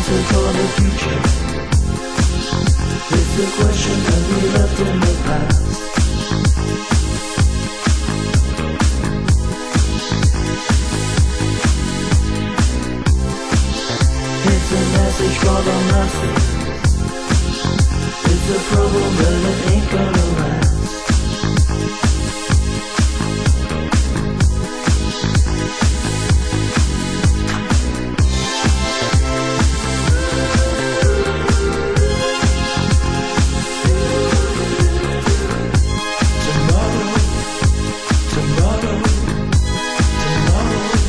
answer for the future. It's a question that we left in the past. It's a message for the masses. It's a problem that it ain't gonna last.